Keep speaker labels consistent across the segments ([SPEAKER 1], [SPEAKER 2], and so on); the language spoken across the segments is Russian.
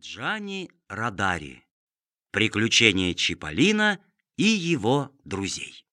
[SPEAKER 1] Джани Родари. Приключения Чиполлино и его друзей.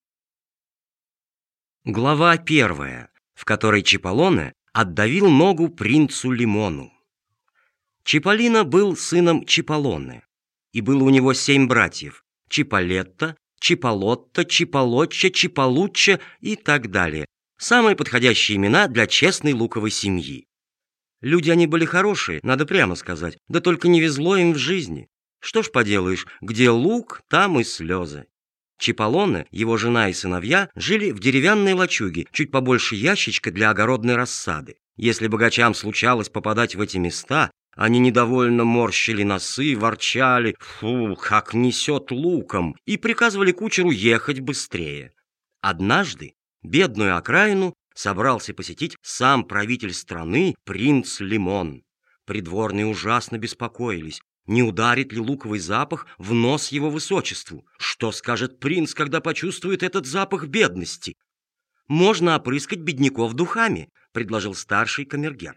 [SPEAKER 1] Глава 1, в которой Чиполлино отдавил ногу принцу Лимону. Чиполлино был сыном Чиполлоне, и было у него 7 братьев: Чиполетто, Чиполотто, Чиполоччо, Чиполуччо и так далее. Самые подходящие имена для честной луковой семьи. Люди они были хорошие, надо прямо сказать, да только не везло им в жизни. Что ж поделаешь, где лук, там и слезы. Чиполлино, его жена и сыновья жили в деревянной лачуге, чуть побольше ящичка для огородной рассады. Если богачам случалось попадать в эти места, они недовольно морщили носы, ворчали: «Фу, как несет луком!» и приказывали кучеру ехать быстрее. Однажды бедную окраину собрался посетить сам правитель страны, принц Лимон. Придворные ужасно беспокоились, не ударит ли луковый запах в нос его высочеству. Что скажет принц, когда почувствует этот запах бедности? «Можно опрыскать бедняков духами», — предложил старший камергер.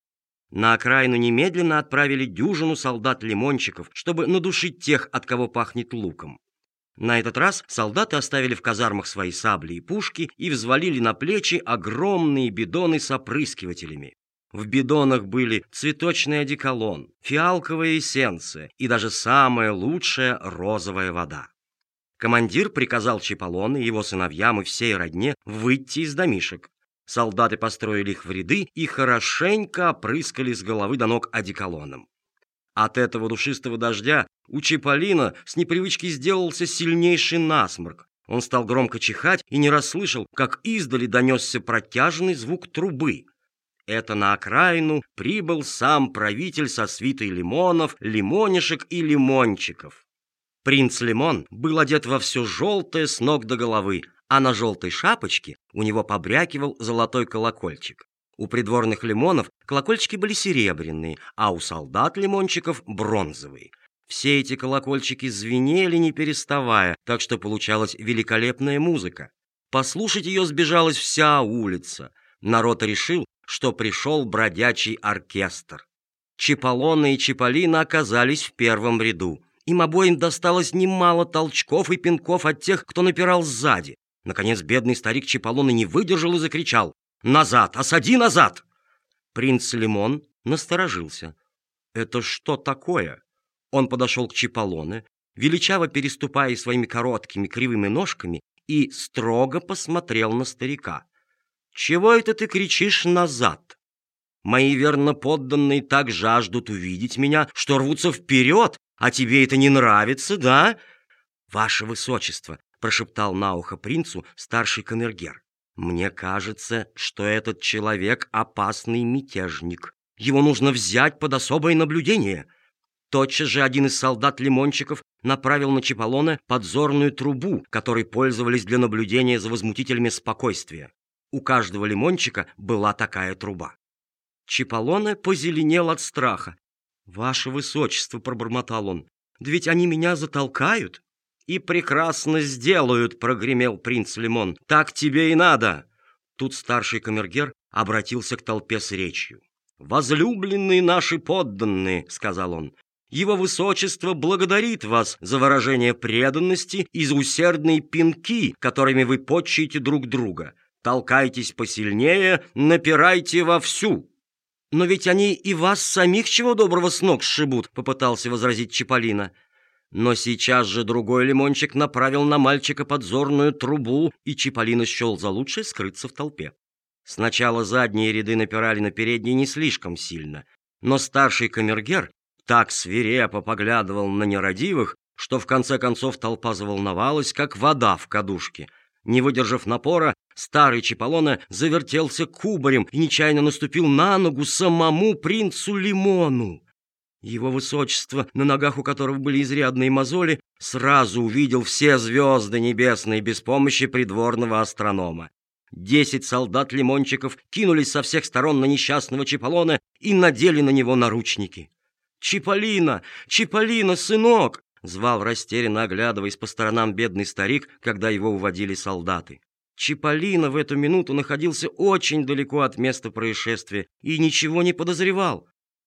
[SPEAKER 1] На окраину немедленно отправили дюжину солдат-лимончиков, чтобы надушить тех, от кого пахнет луком. На этот раз солдаты оставили в казармах свои сабли и пушки и взвалили на плечи огромные бидоны с опрыскивателями. В бидонах были цветочный одеколон, фиалковая эссенция и даже самая лучшая розовая вода. Командир приказал Чиполлино, его сыновьям и всей родне выйти из домишек. Солдаты построили их в ряды и хорошенько опрыскали с головы до ног одеколоном. От этого душистого дождя у Чиполлино с непривычки сделался сильнейший насморк. Он стал громко чихать и не расслышал, как издали донесся протяжный звук трубы. Это на окраину прибыл сам правитель со свитой лимонов, лимонишек и лимончиков. Принц Лимон был одет во все желтое с ног до головы, а на желтой шапочке у него побрякивал золотой колокольчик. У придворных лимонов колокольчики были серебряные, а у солдат-лимончиков бронзовые. Все эти колокольчики звенели не переставая, так что получалась великолепная музыка. Послушать ее сбежалась вся улица. Народ решил, что пришел бродячий оркестр. Чиполлино и Чиполлино оказались в первом ряду. Им обоим досталось немало толчков и пинков от тех, кто напирал сзади. Наконец бедный старик Чиполлино не выдержал и закричал: «Назад! Осади назад!» Принц Лимон насторожился. «Это что такое?» Он подошел к Чиполлино, величаво переступая своими короткими кривыми ножками, и строго посмотрел на старика. «Чего это ты кричишь назад? Мои верноподданные так жаждут увидеть меня, что рвутся вперед, а тебе это не нравится, да?» «Ваше высочество», — прошептал на ухо принцу старший камергер, «мне кажется, что этот человек опасный мятежник. Его нужно взять под особое наблюдение». Тотчас же один из солдат-лимончиков направил на Чиполлино подзорную трубу, которой пользовались для наблюдения за возмутителями спокойствия. У каждого лимончика была такая труба. Чиполлино позеленел от страха. «Ваше высочество», — пробормотал он, — «да ведь они меня затолкают». «И прекрасно сделают», — прогремел принц Лимон. «Так тебе и надо». Тут старший камергер обратился к толпе с речью. «Возлюбленные наши подданные», — сказал он, — «его высочество благодарит вас за выражение преданности и за усердные пинки, которыми вы почуете друг друга. Толкайтесь посильнее, напирайте вовсю». «Но ведь они и вас самих чего доброго с ног сшибут», — попытался возразить Чиполлино. Но сейчас же другой лимончик направил на мальчика подзорную трубу, и Чиполлино счел за лучшее скрыться в толпе. Сначала задние ряды напирали на передние не слишком сильно, но старший камергер так свирепо поглядывал на нерадивых, что в конце концов толпа заволновалась, как вода в кадушке. Не выдержав напора, старый Чиполлино завертелся кубарем и нечаянно наступил на ногу самому принцу Лимону. Его высочество, на ногах у которого были изрядные мозоли, сразу увидел все звезды небесные без помощи придворного астронома. 10 солдат-лимончиков кинулись со всех сторон на несчастного Чиполлино и надели на него наручники. «Чиполлино! Чиполлино, сынок!» — звал растерянно, оглядываясь по сторонам бедный старик, когда его уводили солдаты. Чиполлино в эту минуту находился очень далеко от места происшествия и ничего не подозревал.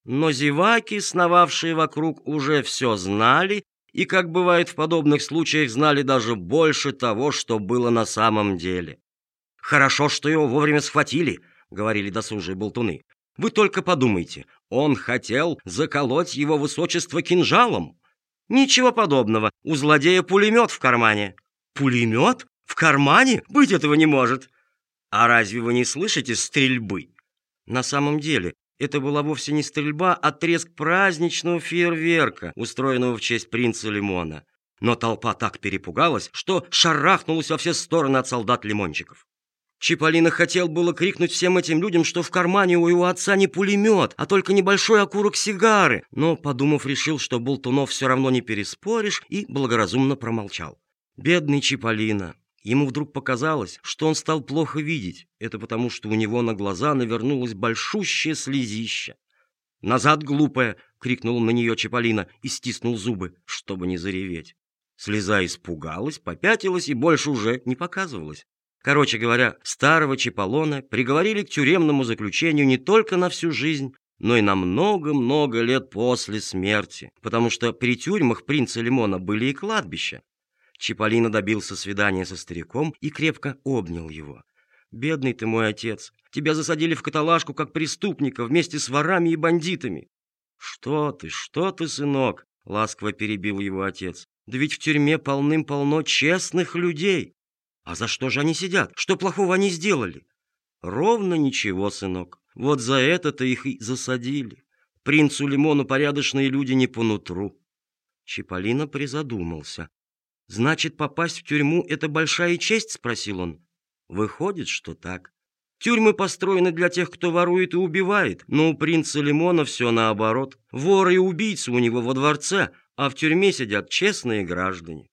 [SPEAKER 1] Но зеваки, сновавшие вокруг, уже все знали, и, как бывает в подобных случаях, знали даже больше того, что было на самом деле. «Хорошо, что его вовремя схватили», — говорили досужие болтуны. «Вы только подумайте, он хотел заколоть его высочество кинжалом». «Ничего подобного, у злодея пулемет в кармане». «Пулемет? В кармане? Быть этого не может». «А разве вы не слышите стрельбы?» На самом деле, это была вовсе не стрельба, а треск праздничного фейерверка, устроенного в честь принца Лимона. Но толпа так перепугалась, что шарахнулась во все стороны от солдат-лимончиков. Чиполлино хотел было крикнуть всем этим людям, что в кармане у его отца не пулемет, а только небольшой окурок сигары, но, подумав, решил, что болтунов все равно не переспоришь, и благоразумно промолчал. Бедный Чиполлино. Ему вдруг показалось, что он стал плохо видеть. Это потому, что у него на глаза навернулось большущее слезище. «Назад, глупая!» — крикнул на нее Чиполлино и стиснул зубы, чтобы не зареветь. Слеза испугалась, попятилась и больше уже не показывалась. Короче говоря, старого Чиполлино приговорили к тюремному заключению не только на всю жизнь, но и на много-много лет после смерти, потому что при тюрьмах принца Лимона были и кладбища. Чиполлино добился свидания со стариком и крепко обнял его. «Бедный ты мой отец, тебя засадили в каталажку как преступника вместе с ворами и бандитами». Что ты, сынок?» — ласково перебил его отец. «Да ведь в тюрьме полным-полно честных людей. А за что же они сидят? Что плохого они сделали?» «Ровно ничего, сынок. Вот за это-то их и засадили. Принцу Лимону порядочные люди не по нутру». Чиполлино призадумался. «Значит, попасть в тюрьму — это большая честь?» — спросил он. «Выходит, что так. Тюрьмы построены для тех, кто ворует и убивает, но у принца Лимона все наоборот. Воры и убийцы у него во дворце, а в тюрьме сидят честные граждане».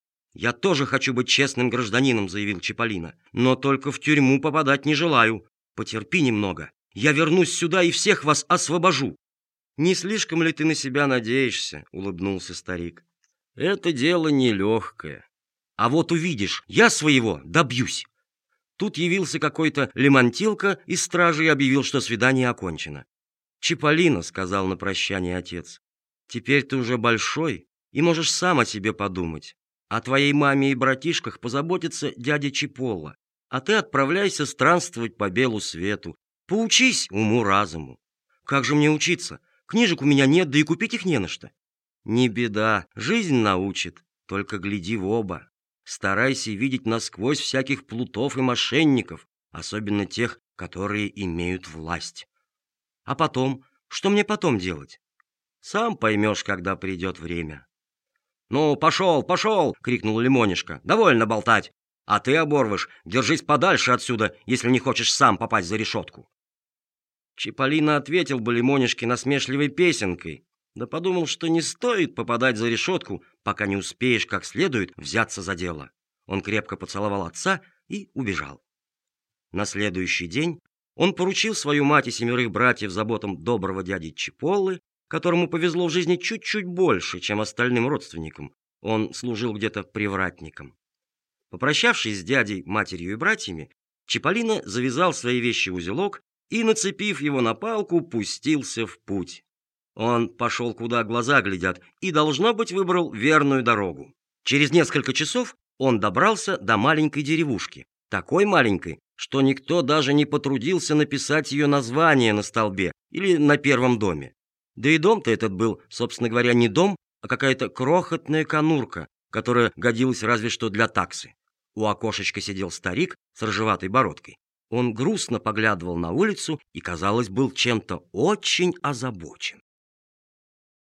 [SPEAKER 1] «Я тоже хочу быть честным гражданином», — заявил Чиполлино, «но только в тюрьму попадать не желаю. Потерпи немного. Я вернусь сюда и всех вас освобожу». «Не слишком ли ты на себя надеешься?» — улыбнулся старик. «Это дело нелегкое. А вот увидишь, я своего добьюсь». Тут явился какой-то лимонтилка из стражи и объявил, что свидание окончено. «Чиполлино», — сказал на прощание отец, — «теперь ты уже большой и можешь сам о себе подумать. О твоей маме и братишках позаботится дядя Чиполло, а ты отправляйся странствовать по белу свету. Поучись уму-разуму». «Как же мне учиться? Книжек у меня нет, да и купить их не на что». «Не беда, жизнь научит, только гляди в оба. Старайся видеть насквозь всяких плутов и мошенников, особенно тех, которые имеют власть. А потом, что мне потом делать? Сам поймешь, когда придет время». «Ну, пошел, пошел!» — крикнул Лимонишка. «Довольно болтать! А ты, оборвыш, держись подальше отсюда, если не хочешь сам попасть за решетку». Чиполлино ответил бы Лимонишке насмешливой песенкой, да подумал, что не стоит попадать за решетку, пока не успеешь как следует взяться за дело. Он крепко поцеловал отца и убежал. На следующий день он поручил свою мать и 7 братьев заботам доброго дяди Чиполлы, которому повезло в жизни чуть-чуть больше, чем остальным родственникам. Он служил где-то привратником. Попрощавшись с дядей, матерью и братьями, Чиполлино завязал свои вещи в узелок и, нацепив его на палку, пустился в путь. Он пошел, куда глаза глядят, и, должно быть, выбрал верную дорогу. Через несколько часов он добрался до маленькой деревушки, такой маленькой, что никто даже не потрудился написать ее название на столбе или на первом доме. Да и дом-то этот был, собственно говоря, не дом, а какая-то крохотная конурка, которая годилась разве что для таксы. У окошечка сидел старик с рыжеватой бородкой. Он грустно поглядывал на улицу и, казалось, был чем-то очень озабочен.